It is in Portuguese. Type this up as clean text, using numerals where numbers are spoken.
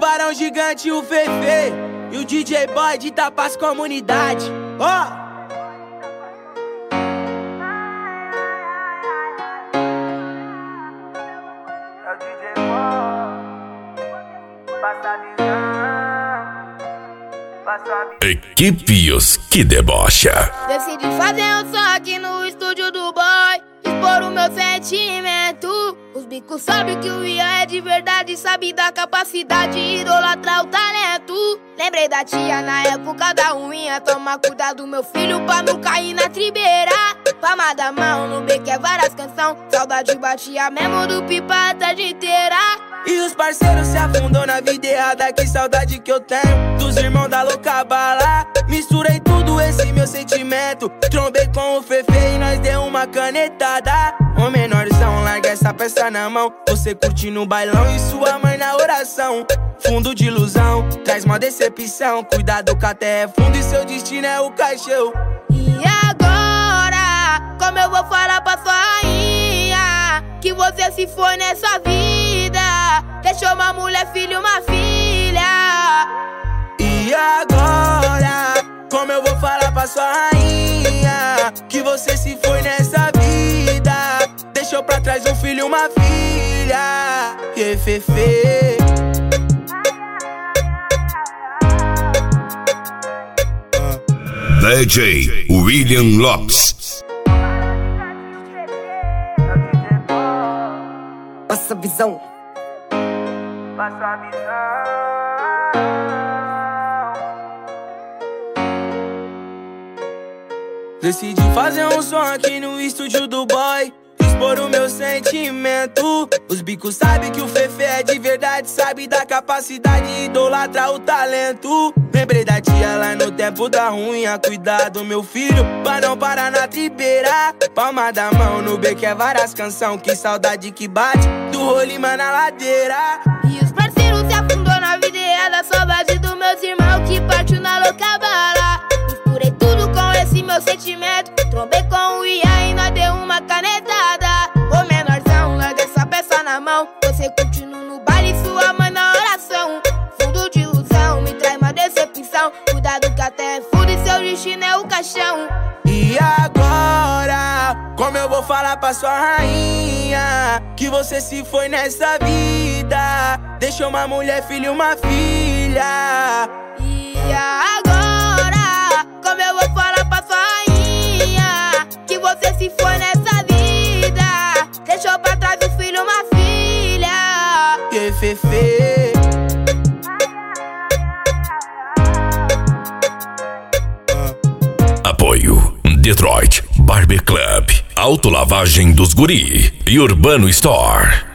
Tubarão Gigante e o Fefe e o DJ Boy de Tapas Comunidade. Ó! Equipe Os Que Debocha. Decidi fazer um som aqui no estúdio do Boy, expor o meu sentimento. Os bicos sabem que o Ia é de verdade, sabe da capacidade, idolatrar o talento. Lembrei da tia na época da ruinha, toma cuidado meu filho pra não cair na tribeira. Palma da mão no beco é várias canção, saudade batia mesmo do pipa a tarde inteira. E os parceiros se afundou na vida errada, que saudade que eu tenho dos irmãos da louca bala. Misturei tudo esse meu sentimento, trombei com o Fefe e nós deu uma canetada. Ô menorzão, larga essa peça na mão, você curte no bailão e sua mãe na oração. Fundo de ilusão, traz uma decepção, cuidado que a terra é fundo e seu destino é o caixão. E agora, como eu vou falar pra sua rainha que você se foi nessa vida, deixou uma mulher, filho, uma filha. E agora, como eu vou falar pra sua rainha que você se foi nessa vida, deixou pra trás um filho, uma filha. E Fefe. DJ William Lopes. Passa a visão. Passa a visão. Decidi fazer um som aqui no estúdio do Boy, expor o meu sentimento. Os bicos sabem que o Fefe é de verdade, sabe da capacidade, idolatra o talento. Lembrei da tia lá no tempo da ruinha, cuidado meu filho, pra não parar na tribeira. Palma da mão no beco é várias canção, que saudade que bate do rolimã na ladeira. E os parceiros se afundou na vida errada, saudade dos meus irmãos que partiu na louca bala. Misturei tudo com esse meu sentimento, trombei com o Ia e nós deu uma canetada. Ô menorzão, larga essa peça na mão, você continua no baile e sua mãe na oração. Fundo de ilusão, me traz uma decepção, cuidado que a terra é fundo e seu destino é o caixão. E agora, como eu vou falar pra sua rainha que você se foi nessa vida, deixou uma mulher, filho, uma filha. E agora, como eu vou falar pra sua rainha que você se foi nessa vida, deixou pra trás um filho, uma filha. E Fefe. Apoio Detroit Barber Club, Autolavagem dos Guri e Urbano Store.